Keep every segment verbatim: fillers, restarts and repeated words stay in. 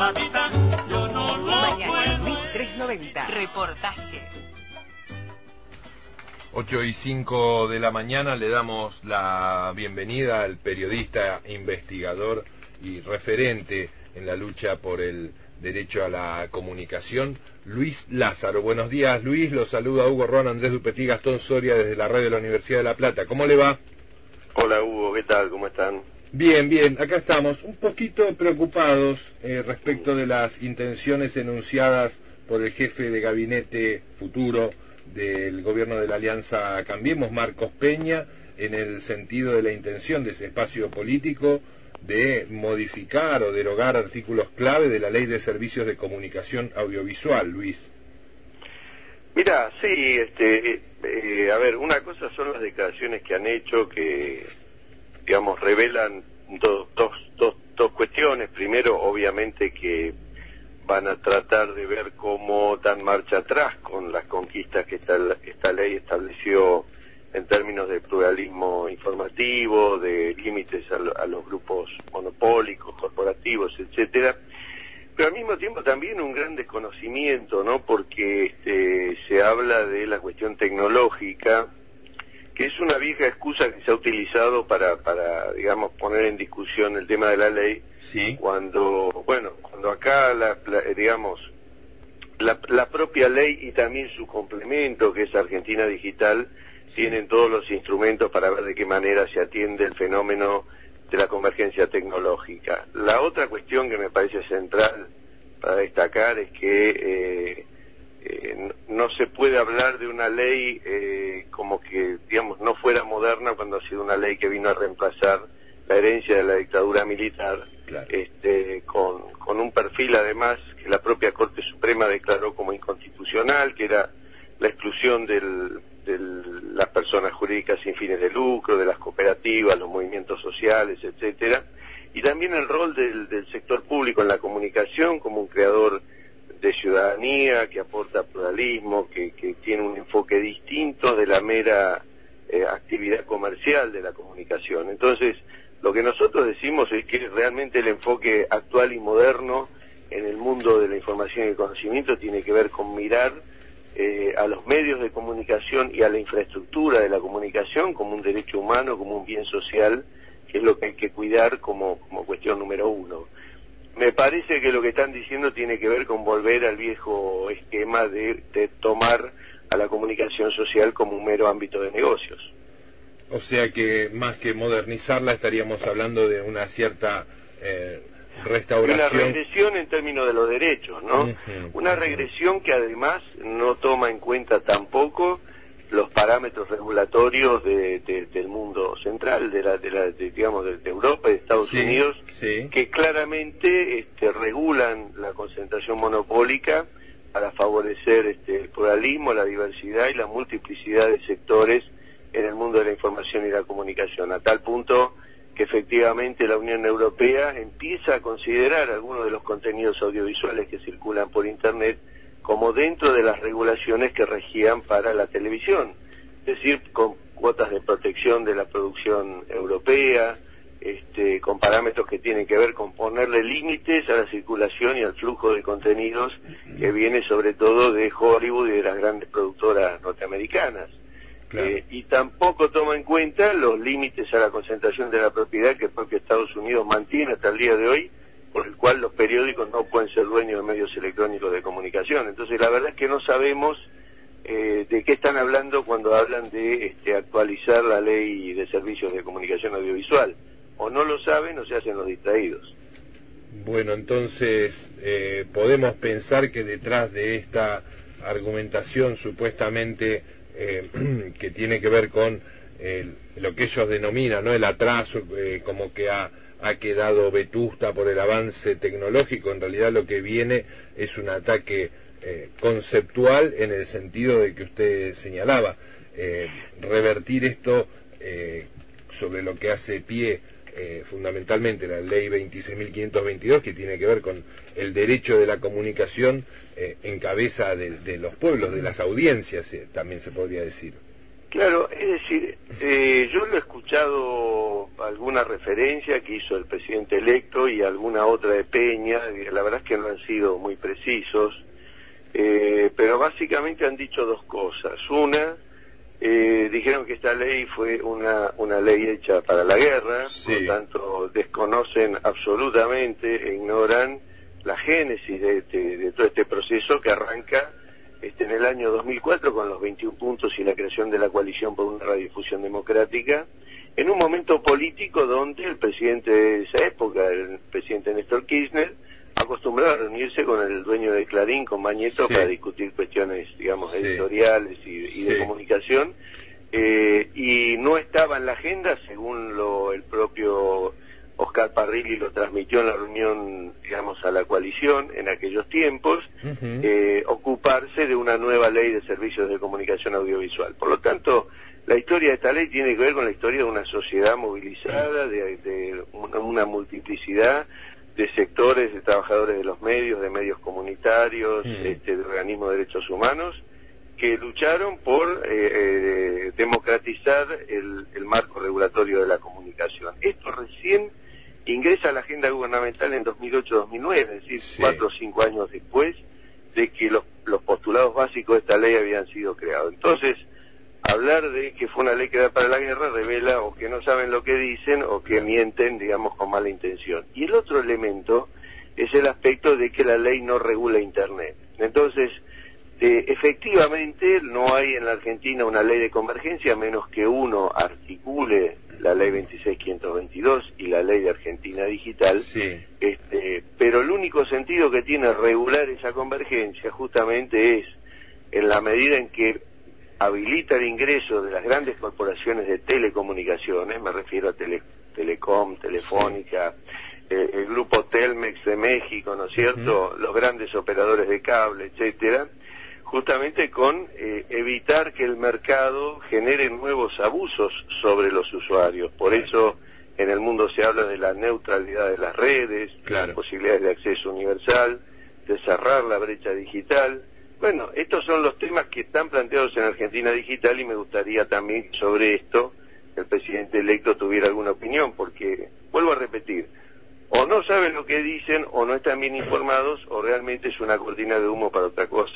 mamita, yo no lo Mañana, puedo. mil trescientos noventa. Reportaje. ocho y cinco de la mañana le damos la bienvenida al periodista, investigador y referente en la lucha por el derecho a la comunicación, Luis Lázaro. Buenos días, Luis. Lo saluda Hugo Ron, Andrés Dupetí, Gastón Soria desde la radio de la Universidad de La Plata. ¿Cómo le va? Hola Hugo, ¿qué tal? ¿Cómo están? Bien, bien. Acá estamos un poquito preocupados eh, respecto de las intenciones enunciadas por el jefe de gabinete futuro del gobierno de la Alianza Cambiemos, Marcos Peña, en el sentido de la intención de ese espacio político de modificar o derogar artículos clave de la Ley de Servicios de Comunicación Audiovisual, Luis. Mira, sí, este, eh, a ver, una cosa son las declaraciones que han hecho que, digamos, revelan do, dos, dos, dos cuestiones. Primero, obviamente que van a tratar de ver cómo dan marcha atrás con las conquistas que esta, esta ley estableció en términos de pluralismo informativo, de límites a, a los grupos monopólicos, corporativos, etcétera, pero al mismo tiempo también un gran desconocimiento, ¿no? Porque este, se habla de la cuestión tecnológica, que es una vieja excusa que se ha utilizado para, para digamos, poner en discusión el tema de la ley, sí. cuando, bueno, cuando acá, la, la, digamos, la, la propia ley y también su complemento, que es Argentina Digital, sí, tienen todos los instrumentos para ver de qué manera se atiende el fenómeno de la convergencia tecnológica. La otra cuestión que me parece central para destacar es que eh, eh, no, no se puede hablar de una ley eh, como que, digamos, no fuera moderna cuando ha sido una ley que vino a reemplazar la herencia de la dictadura militar, claro, este, con, con un perfil además que la propia Corte Suprema declaró como inconstitucional, que era la exclusión del, de las personas jurídicas sin fines de lucro, de las cooperativas, los movimientos sociales, etcétera, y también el rol del, del sector público en la comunicación como un creador de ciudadanía que aporta pluralismo, que, que tiene un enfoque distinto de la mera eh, actividad comercial de la comunicación. Entonces, lo que nosotros decimos es que realmente el enfoque actual y moderno en el mundo de la información y el conocimiento tiene que ver con mirar eh, a los medios de comunicación y a la infraestructura de la comunicación como un derecho humano, como un bien social, que es lo que hay que cuidar como, como cuestión número uno. Me parece que lo que están diciendo tiene que ver con volver al viejo esquema de, de tomar a la comunicación social como un mero ámbito de negocios. O sea que más que modernizarla estaríamos hablando de una cierta eh, restauración. Una regresión en términos de los derechos, ¿no? Uh-huh, una uh-huh. regresión que además no toma en cuenta tampoco los parámetros regulatorios de, de, del mundo central, de la, de la de, digamos, de, de Europa y de Estados sí, Unidos, sí, que claramente este, regulan la concentración monopólica para favorecer este, el pluralismo, la diversidad y la multiplicidad de sectores en el mundo de la información y la comunicación, a tal punto que efectivamente la Unión Europea empieza a considerar algunos de los contenidos audiovisuales que circulan por Internet como dentro de las regulaciones que regían para la televisión, es decir, con cuotas de protección de la producción europea, este, con parámetros que tienen que ver con ponerle límites a la circulación y al flujo de contenidos que viene sobre todo de Hollywood y de las grandes productoras norteamericanas. claro. Eh, y tampoco toma en cuenta los límites a la concentración de la propiedad que el propio Estados Unidos mantiene hasta el día de hoy, por el cual los periódicos no pueden ser dueños de medios electrónicos de comunicación. Entonces la verdad es que no sabemos eh, de qué están hablando cuando hablan de este, actualizar la ley de servicios de comunicación audiovisual. O no lo saben o se hacen los distraídos. Bueno, entonces eh, podemos pensar que detrás de esta argumentación supuestamente eh, que tiene que ver con eh, lo que ellos denominan, ¿no?, el atraso, eh, como que ha, ha quedado vetusta por el avance tecnológico, en realidad lo que viene es un ataque eh, conceptual en el sentido de que usted señalaba, eh, revertir esto eh, sobre lo que hace pie Eh, fundamentalmente la ley veintiséis mil quinientos veintidós, que tiene que ver con el derecho de la comunicación eh, en cabeza de, de los pueblos, de las audiencias, eh, también se podría decir. Claro, es decir, eh, yo lo he escuchado alguna referencia que hizo el presidente electo y alguna otra de Peña, la verdad es que no han sido muy precisos, eh, pero básicamente han dicho dos cosas. Una, eh, dijeron que esta ley fue una, una ley hecha para la guerra, Sí. por lo tanto desconocen absolutamente e ignoran la génesis de, de, de todo este proceso que arranca Este, en el año dos mil cuatro con los veintiún puntos y la creación de la coalición por una radiodifusión democrática, en un momento político donde el presidente de esa época, el presidente Néstor Kirchner, acostumbraba a reunirse con el dueño de Clarín, con Mañeto, sí. para discutir cuestiones, digamos, Sí. editoriales y, y Sí. de comunicación, eh, y no estaba en la agenda, según lo el propio Oscar Parrilli lo transmitió en la reunión, digamos, a la coalición en aquellos tiempos, Uh-huh. eh, ocuparse de una nueva ley de servicios de comunicación audiovisual. Por lo tanto, la historia de esta ley tiene que ver con la historia de una sociedad movilizada, de, de una, una multiplicidad de sectores, de trabajadores de los medios, de medios comunitarios, Mm. este, de organismos de derechos humanos, que lucharon por eh, eh, democratizar el, el marco regulatorio de la comunicación. Esto recién ingresa a la agenda gubernamental en dos mil ocho dos mil nueve, es decir, Sí. cuatro o cinco años después de que los, los postulados básicos de esta ley habían sido creados. Entonces, hablar de que fue una ley creada para la guerra revela o que no saben lo que dicen o que mienten, digamos, con mala intención. Y el otro elemento es el aspecto de que la ley no regula Internet. Entonces, eh, efectivamente no hay en la Argentina una ley de convergencia, a menos que uno articule la ley veintiséis mil quinientos veintidós y la ley de Argentina Digital, Sí. este, pero el único sentido que tiene regular esa convergencia justamente es en la medida en que habilita el ingreso de las grandes corporaciones de telecomunicaciones, me refiero a Tele, Telecom, Telefónica, sí. eh, el grupo Telmex de México, ¿no es cierto?, uh-huh. los grandes operadores de cable, etcétera, justamente con eh, evitar que el mercado genere nuevos abusos sobre los usuarios. Por eso en el mundo se habla de la neutralidad de las redes, Claro. las posibilidades de acceso universal, de cerrar la brecha digital. Bueno, estos son los temas que están planteados en Argentina Digital y me gustaría también que sobre esto el presidente electo tuviera alguna opinión, porque, vuelvo a repetir, o no saben lo que dicen, o no están bien informados, o realmente es una cortina de humo para otra cosa.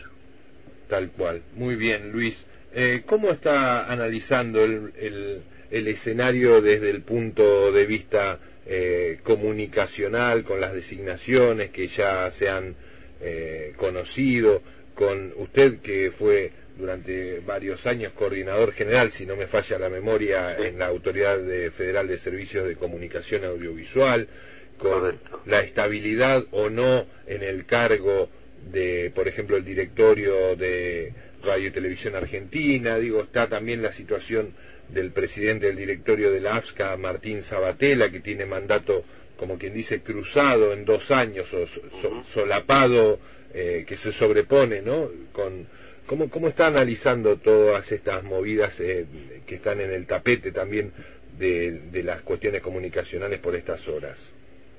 Tal cual. Muy bien, Luis. Eh, ¿Cómo está analizando el, el, el escenario desde el punto de vista eh, comunicacional, con las designaciones que ya se han eh, conocido, con usted que fue durante varios años coordinador general, si no me falla la memoria, en la Autoridad de Federal de Servicios de Comunicación Audiovisual, con Correcto. La estabilidad o no en el cargo de, por ejemplo, el directorio de Radio y Televisión Argentina? Digo, está también la situación del presidente del directorio de la A F S C A, Martín Sabatella, que tiene mandato, como quien dice, cruzado en dos años, o so, solapado, eh, que se sobrepone, ¿no? Con, ¿cómo, ¿Cómo está analizando todas estas movidas eh, que están en el tapete también de, de las cuestiones comunicacionales por estas horas?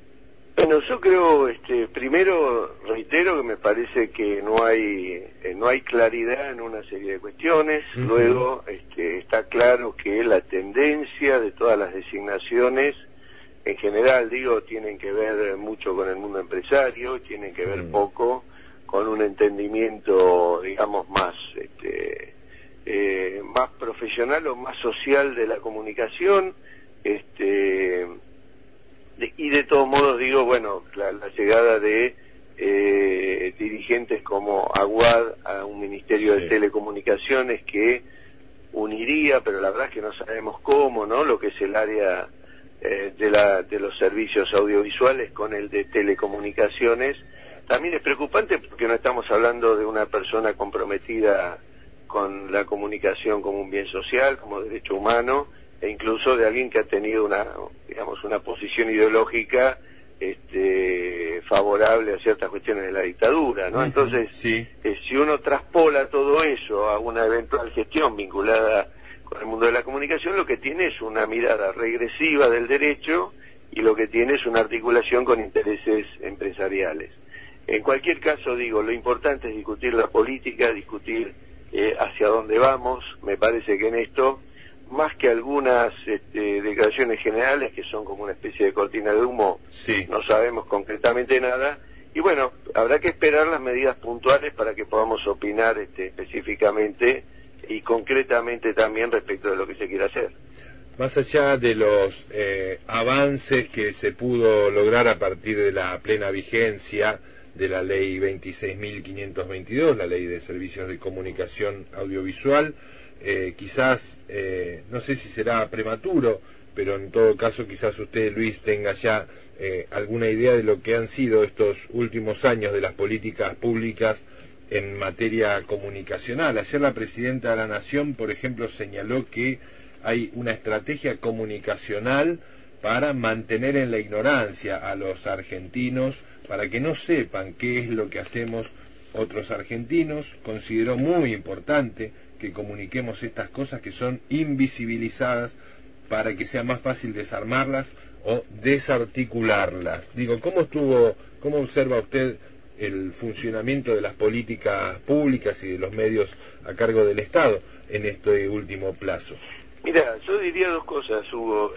Bueno, yo creo, este, primero reitero que me parece que no hay eh, no hay claridad en una serie de cuestiones. Uh-huh. Luego, este, está claro que la tendencia de todas las designaciones, en general, digo, tienen que ver mucho con el mundo empresario, tienen que ver uh-huh. poco con un entendimiento, digamos, más, este, eh, más profesional o más social de la comunicación, este. De, y de todos modos digo, bueno, la, la llegada de eh, dirigentes como Aguad a un ministerio sí. de telecomunicaciones que uniría, pero la verdad es que no sabemos cómo, ¿no?, lo que es el área eh, de, la, de los servicios audiovisuales con el de telecomunicaciones, también es preocupante porque no estamos hablando de una persona comprometida con la comunicación como un bien social, como derecho humano, e incluso de alguien que ha tenido una, digamos, una posición ideológica este, favorable a ciertas cuestiones de la dictadura, ¿no? Uh-huh, Entonces, sí. eh, si uno traspola todo eso a una eventual gestión vinculada con el mundo de la comunicación, lo que tiene es una mirada regresiva del derecho y lo que tiene es una articulación con intereses empresariales. En cualquier caso, digo, lo importante es discutir la política, discutir eh, hacia dónde vamos. Me parece que en esto, más que algunas este, declaraciones generales que son como una especie de cortina de humo, sí. no sabemos concretamente nada, y bueno, habrá que esperar las medidas puntuales para que podamos opinar este, específicamente y concretamente también respecto de lo que se quiere hacer. Más allá de los eh, avances que se pudo lograr a partir de la plena vigencia de la ley veintiséis mil quinientos veintidós, la ley de servicios de comunicación audiovisual, eh, quizás, eh, no sé si será prematuro, pero en todo caso quizás usted, Luis, tenga ya eh, alguna idea de lo que han sido estos últimos años de las políticas públicas en materia comunicacional. Ayer la presidenta de la Nación, por ejemplo, señaló que hay una estrategia comunicacional para mantener en la ignorancia a los argentinos, para que no sepan qué es lo que hacemos otros argentinos. Consideró muy importante que comuniquemos estas cosas que son invisibilizadas para que sea más fácil desarmarlas o desarticularlas. Digo, ¿cómo estuvo, cómo observa usted el funcionamiento de las políticas públicas y de los medios a cargo del Estado en este último plazo? Mira, yo diría dos cosas, Hugo.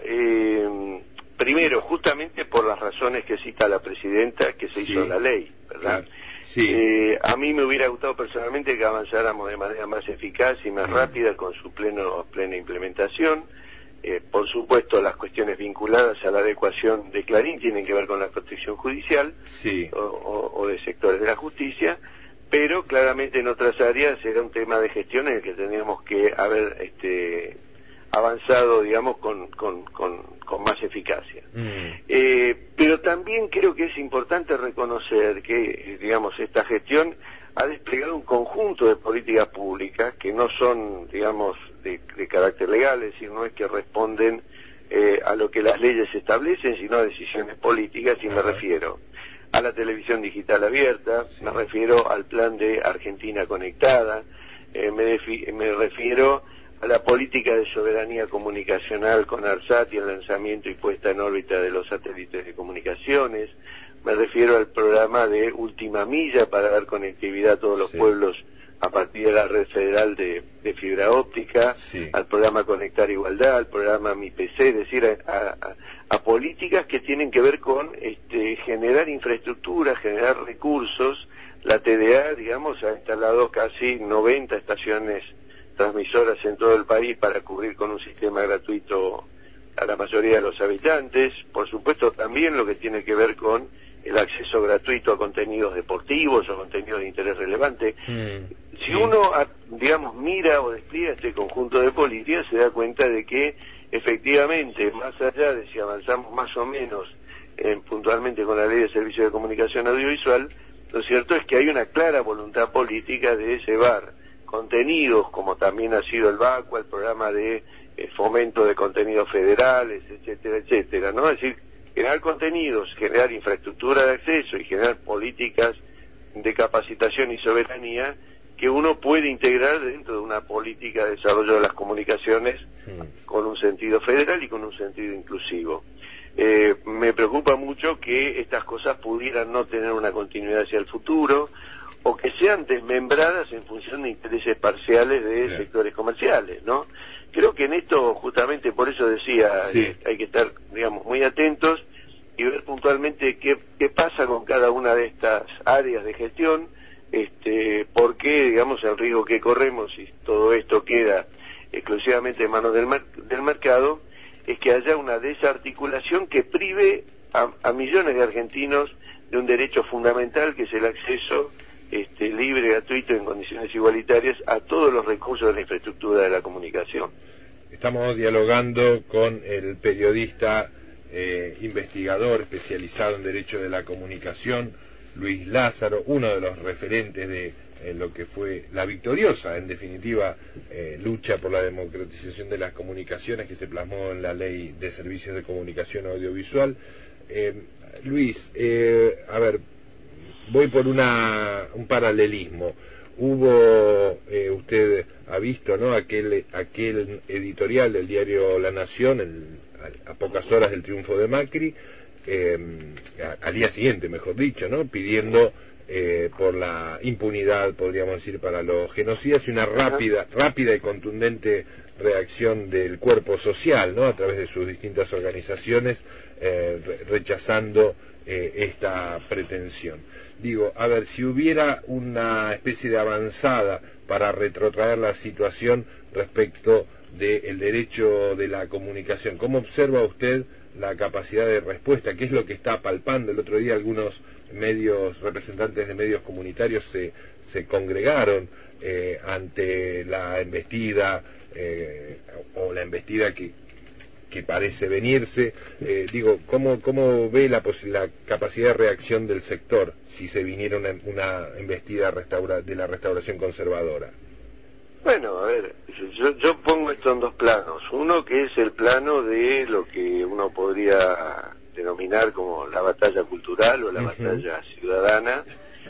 Eh, primero, justamente por las razones que cita la presidenta, que se sí, hizo la ley, ¿verdad? Claro, sí. Eh, a mí me hubiera gustado personalmente que avanzáramos de manera más eficaz y más mm. rápida con su pleno plena implementación. Eh, por supuesto, las cuestiones vinculadas a la adecuación de Clarín tienen que ver con la protección judicial sí. o, o, o de sectores de la justicia, pero claramente en otras áreas era un tema de gestión en el que teníamos que haber este, avanzado, digamos, con, con, con, con más eficacia. Mm. Eh, pero también creo que es importante reconocer que, digamos, esta gestión ha desplegado un conjunto de políticas públicas que no son, digamos, de, de carácter legal, es decir, no es que responden eh, a lo que las leyes establecen, sino a decisiones políticas, y me refiero a la televisión digital abierta, sí. me refiero al plan de Argentina Conectada, eh, me, me refiero a la política de soberanía comunicacional con ARSAT y el lanzamiento y puesta en órbita de los satélites de comunicaciones, me refiero al programa de Última Milla para dar conectividad a todos los sí. pueblos a partir de la red federal de, de fibra óptica, sí. al programa Conectar Igualdad, al programa Mi P C, es decir, a, a, a políticas que tienen que ver con este, generar infraestructura, generar recursos. La T D A, digamos, ha instalado casi noventa estaciones transmisoras en todo el país para cubrir con un sistema gratuito a la mayoría de los habitantes. Por supuesto, también lo que tiene que ver con el acceso gratuito a contenidos deportivos o contenidos de interés relevante. Mm, si sí. uno, digamos, mira o despliega este conjunto de políticas, se da cuenta de que efectivamente, más allá de si avanzamos más o menos eh, puntualmente con la Ley de Servicios de Comunicación Audiovisual, lo cierto es que hay una clara voluntad política de llevar contenidos, como también ha sido el VACUA, el programa de eh, fomento de contenidos federales, etcétera, etcétera, ¿no? Es decir, generar contenidos, generar infraestructura de acceso y generar políticas de capacitación y soberanía que uno puede integrar dentro de una política de desarrollo de las comunicaciones mm. con un sentido federal y con un sentido inclusivo. Eh, me preocupa mucho que estas cosas pudieran no tener una continuidad hacia el futuro o que sean desmembradas en función de intereses parciales de yeah. sectores comerciales, ¿no? Creo que en esto, justamente por eso decía, sí. eh, hay que estar, digamos, muy atentos y ver puntualmente qué, qué pasa con cada una de estas áreas de gestión, este, porque, digamos, el riesgo que corremos, si todo esto queda exclusivamente en manos del, mer del mercado, es que haya una desarticulación que prive a, a millones de argentinos de un derecho fundamental, que es el acceso Este, libre, gratuito, en condiciones igualitarias a todos los recursos de la infraestructura de la comunicación. Estamos dialogando con el periodista eh, investigador especializado en Derecho de la Comunicación, Luis Lázaro, uno de los referentes de eh, lo que fue la victoriosa, en definitiva, eh, lucha por la democratización de las comunicaciones que se plasmó en la Ley de Servicios de Comunicación Audiovisual. Eh, Luis, eh, a ver, voy por una un paralelismo. Hubo, eh, usted ha visto, ¿no?, aquel aquel editorial del diario La Nación, el, a, a pocas horas del triunfo de Macri, eh, a, al día siguiente, mejor dicho, ¿no?, pidiendo eh, por la impunidad, podríamos decir, para los genocidas, y una rápida, rápida y contundente reacción del cuerpo social, ¿no?, a través de sus distintas organizaciones, eh, rechazando eh, esta pretensión. Digo, a ver, si hubiera una especie de avanzada para retrotraer la situación respecto del derecho de la comunicación, ¿cómo observa usted la capacidad de respuesta? ¿Qué es lo que está palpando? El otro día algunos medios, representantes de medios comunitarios se, se congregaron eh, ante la embestida eh, o la embestida que, que parece venirse. Eh, digo, ¿cómo, cómo ve la, la capacidad de reacción del sector si se viniera una, una embestida restaura, de la restauración conservadora? Bueno, a ver, yo, yo pongo esto en dos planos. Uno que es el plano de lo que uno podría denominar como la batalla cultural o la uh-huh. batalla ciudadana.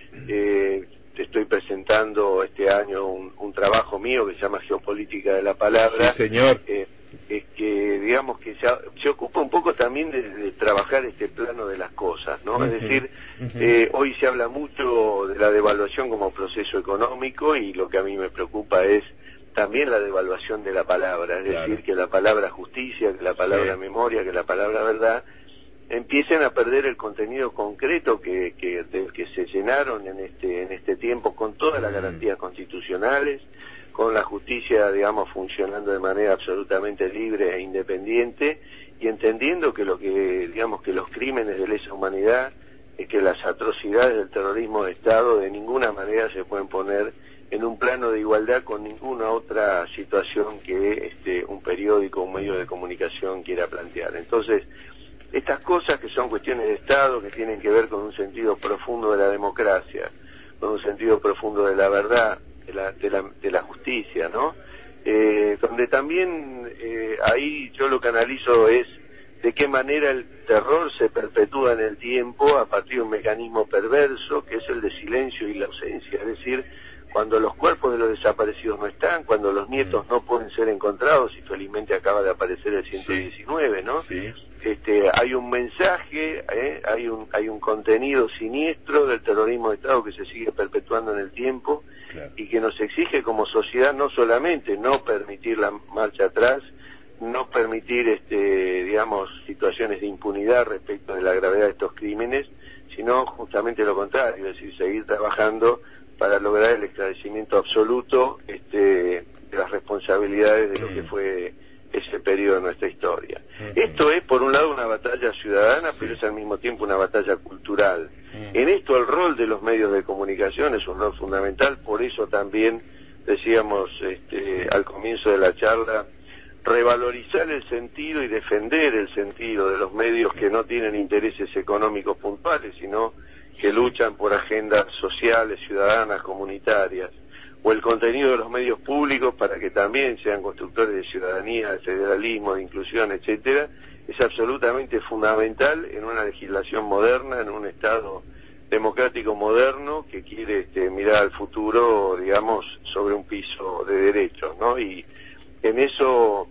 Eh, te estoy presentando este año un, un trabajo mío que se llama Geopolítica de la Palabra. Sí, señor. Eh, es que, digamos, que se, se ocupa un poco también de, de trabajar este plano de las cosas, ¿no? Uh-huh. Es decir, uh-huh. eh, hoy se habla mucho de la devaluación como proceso económico, y lo que a mí me preocupa es también la devaluación de la palabra, es claro. decir, que la palabra justicia, que la palabra sí. memoria, que la palabra verdad, empiecen a perder el contenido concreto que, que, del que se llenaron en este, en este tiempo, con todas las garantías constitucionales, con la justicia, digamos, funcionando de manera absolutamente libre e independiente, y entendiendo que lo que, digamos, que los crímenes de lesa humanidad, es que las atrocidades del terrorismo de Estado de ninguna manera se pueden poner en un plano de igualdad con ninguna otra situación que este, un periódico, un medio de comunicación quiera plantear. Entonces, estas cosas que son cuestiones de Estado, que tienen que ver con un sentido profundo de la democracia, con un sentido profundo de la verdad, de la, de la, de la justicia, ¿no? Eh, donde también eh, ahí yo lo que analizo es de qué manera el terror se perpetúa en el tiempo a partir de un mecanismo perverso, que es el de silencio y la ausencia, es decir, cuando los cuerpos de los desaparecidos no están, cuando los nietos no pueden ser encontrados, y felizmente acaba de aparecer el ciento diecinueve, ¿no? Sí. Este, hay un mensaje, ¿eh? hay un hay un contenido siniestro del terrorismo de Estado que se sigue perpetuando en el tiempo, claro. y que nos exige como sociedad no solamente no permitir la marcha atrás, no permitir, este, digamos, situaciones de impunidad respecto de la gravedad de estos crímenes, sino justamente lo contrario, es decir, seguir trabajando para lograr el esclarecimiento absoluto este, de las responsabilidades de lo que fue ese periodo de nuestra historia. Uh-huh. Esto es, por un lado, una batalla ciudadana, sí. pero es al mismo tiempo una batalla cultural. Uh-huh. En esto el rol de los medios de comunicación es un rol fundamental, por eso también decíamos este, al comienzo de la charla, revalorizar el sentido y defender el sentido de los medios que no tienen intereses económicos puntuales, sino que luchan por agendas sociales, ciudadanas, comunitarias, o el contenido de los medios públicos para que también sean constructores de ciudadanía, de federalismo, de inclusión, etcétera, es absolutamente fundamental en una legislación moderna, en un Estado democrático moderno que quiere este, mirar al futuro, digamos, sobre un piso de derechos, ¿no? Y en eso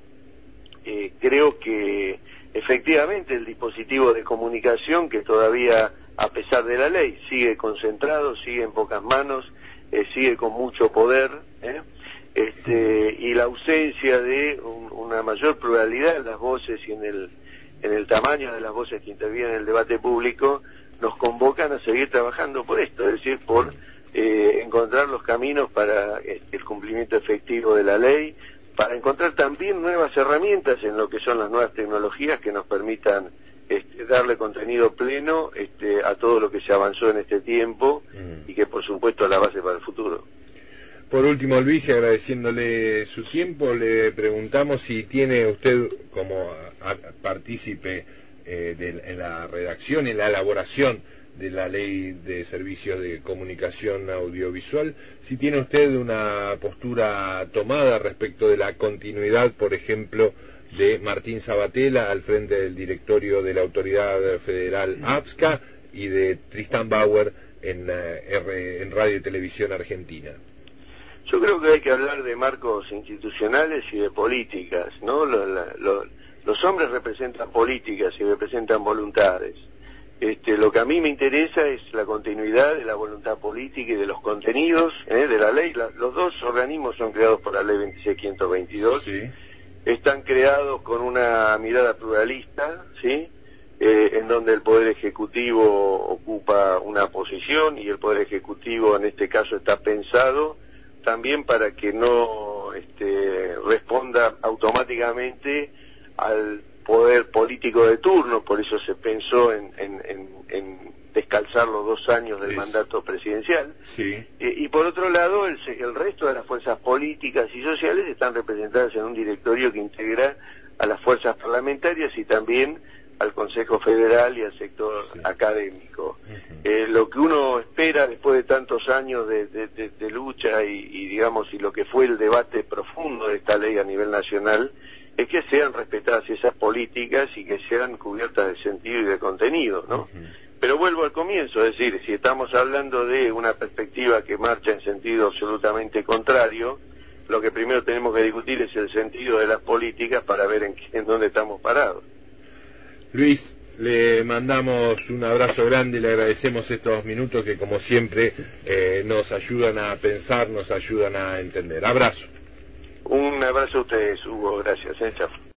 eh, creo que efectivamente el dispositivo de comunicación, que todavía, a pesar de la ley, sigue concentrado, sigue en pocas manos, eh, sigue con mucho poder, ¿eh? este, y la ausencia de un, una mayor pluralidad en las voces y en el, en el tamaño de las voces que intervienen en el debate público, nos convocan a seguir trabajando por esto, es decir, por eh, encontrar los caminos para este, el cumplimiento efectivo de la ley, para encontrar también nuevas herramientas en lo que son las nuevas tecnologías que nos permitan este, darle contenido pleno este, a todo lo que se avanzó en este tiempo mm. y que por supuesto es la base para el futuro. Por último, Luis, y agradeciéndole su tiempo, le preguntamos si tiene usted como a, a, partícipe eh, de, en la redacción, en la elaboración de la Ley de Servicios de Comunicación Audiovisual, si tiene usted una postura tomada respecto de la continuidad, por ejemplo, de Martín Sabatella al frente del directorio de la Autoridad Federal AFSCA y de Tristán Bauer en, uh, en Radio y Televisión Argentina. Yo creo que hay que hablar de marcos institucionales y de políticas, ¿no? Los, los, los hombres representan políticas y representan voluntades. Este, lo que a mí me interesa es la continuidad de la voluntad política y de los contenidos ¿eh? de la ley. La, los dos organismos son creados por la ley veintiséis mil quinientos veintidós. Sí. Están creados con una mirada pluralista, ¿sí? Eh, en donde el Poder Ejecutivo ocupa una posición y el Poder Ejecutivo en este caso está pensado también para que no este, responda automáticamente al poder político de turno, por eso se pensó en, en, en, en descalzar los dos años del es. mandato presidencial. Sí. Eh, y por otro lado, el, el resto de las fuerzas políticas y sociales están representadas en un directorio que integra a las fuerzas parlamentarias y también al Consejo Federal y al sector sí. académico. Uh-huh. Eh, lo que uno espera después de tantos años de, de, de, de lucha y, y, digamos, y lo que fue el debate profundo de esta ley a nivel nacional, es que sean respetadas esas políticas y que sean cubiertas de sentido y de contenido, ¿no? Uh-huh. Pero vuelvo al comienzo, es decir, si estamos hablando de una perspectiva que marcha en sentido absolutamente contrario, lo que primero tenemos que discutir es el sentido de las políticas para ver en, en dónde estamos parados. Luis, le mandamos un abrazo grande, le agradecemos estos minutos que como siempre eh, nos ayudan a pensar, nos ayudan a entender. Abrazo. Un abrazo a ustedes, Hugo, gracias. ¿eh? Chao.